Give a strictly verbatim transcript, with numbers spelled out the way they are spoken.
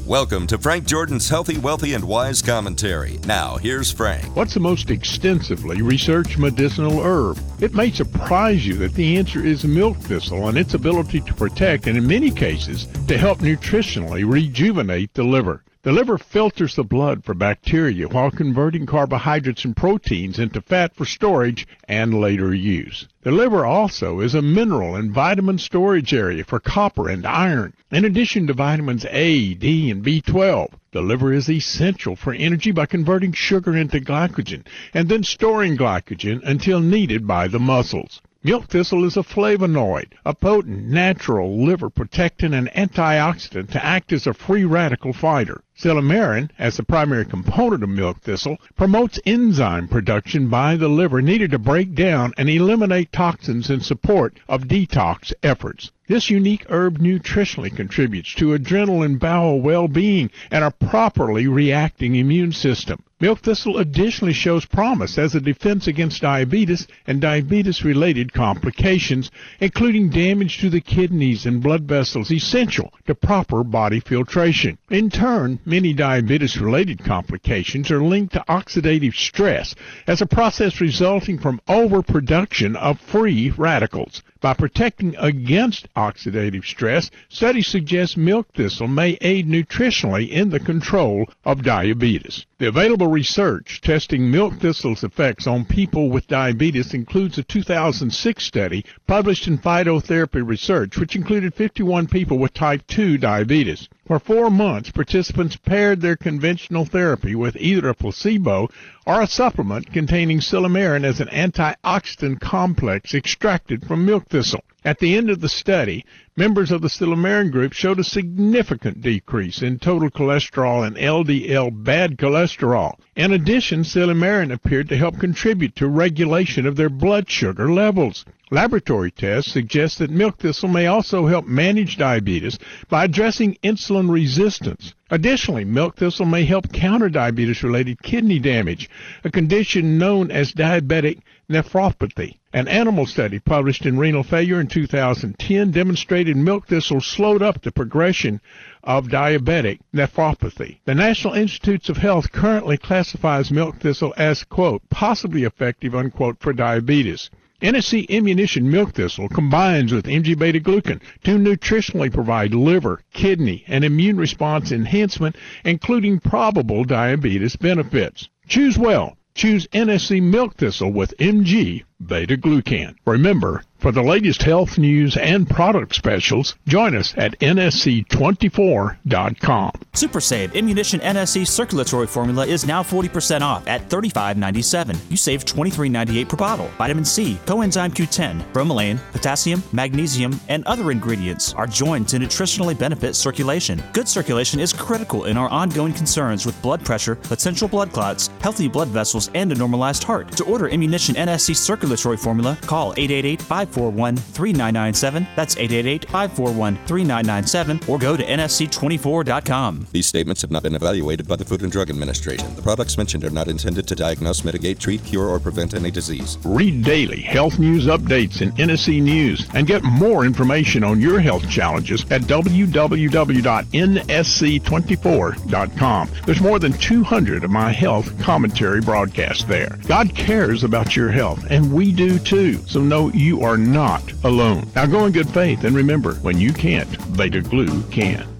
Welcome to Frank Jordan's Healthy, Wealthy, and Wise Commentary. Now, here's Frank. What's the most extensively researched medicinal herb? It may surprise you that the answer is milk thistle and its ability to protect, and in many cases, to help nutritionally rejuvenate the liver. The liver filters the blood for bacteria while converting carbohydrates and proteins into fat for storage and later use. The liver also is a mineral and vitamin storage area for copper and iron, in addition to vitamins A, D, and B twelve. The liver is essential for energy by converting sugar into glycogen and then storing glycogen until needed by the muscles. Milk thistle is a flavonoid, a potent natural liver protectant and antioxidant to act as a free radical fighter. Silymarin, as the primary component of milk thistle, promotes enzyme production by the liver needed to break down and eliminate toxins in support of detox efforts. This unique herb nutritionally contributes to adrenal and bowel well-being and a properly reacting immune system. Milk thistle additionally shows promise as a defense against diabetes and diabetes-related complications, including damage to the kidneys and blood vessels essential to proper body filtration. In turn, many diabetes-related complications are linked to oxidative stress as a process resulting from overproduction of free radicals. By protecting against oxidative stress, studies suggest milk thistle may aid nutritionally in the control of diabetes. The available research testing milk thistle's effects on people with diabetes includes a two thousand six study published in Phytotherapy Research, which included fifty-one people with type two diabetes. For four months, participants paired their conventional therapy with either a placebo or a supplement containing silymarin as an antioxidant complex extracted from milk thistle. At the end of the study, members of the silymarin group showed a significant decrease in total cholesterol and L D L bad cholesterol. In addition, silymarin appeared to help contribute to regulation of their blood sugar levels. Laboratory tests suggest that milk thistle may also help manage diabetes by addressing insulin resistance. Additionally, milk thistle may help counter diabetes-related kidney damage, a condition known as diabetic nephropathy. An animal study published in Renal Failure in two thousand ten demonstrated milk thistle slowed up the progression of diabetic nephropathy. The National Institutes of Health currently classifies milk thistle as, quote, possibly effective, unquote, for diabetes. N S C Immunition milk thistle combines with M G beta-glucan to nutritionally provide liver, kidney, and immune response enhancement, including probable diabetes benefits. Choose well. Choose N S C milk thistle with M G beta-glucan. Remember, for the latest health news and product specials, join us at N S C twenty-four dot com. Super Save Immunition N S C Circulatory Formula is now forty percent off at thirty-five ninety-seven. You save twenty-three ninety-eight per bottle. Vitamin C, coenzyme Q ten, bromelain, potassium, magnesium, and other ingredients are joined to nutritionally benefit circulation. Good circulation is critical in our ongoing concerns with blood pressure, potential blood clots, healthy blood vessels, and a normalized heart. To order Immunition N S C Circulatory Formula, call eight eight eight, five four one, three nine nine seven. That's eight eight eight, five four one, three nine nine seven, or go to N S C twenty-four dot com. These statements have not been evaluated by the Food and Drug Administration. The products mentioned are not intended to diagnose, mitigate, treat, cure, or prevent any disease. Read daily health news updates in N S C News and get more information on your health challenges at w w w dot N S C twenty-four dot com. There's more than two hundred of my health commentary broadcasts there. God cares about your health, and we do too, so know you are not alone. Now go in good faith, and remember, when you can't, Beta Glue can.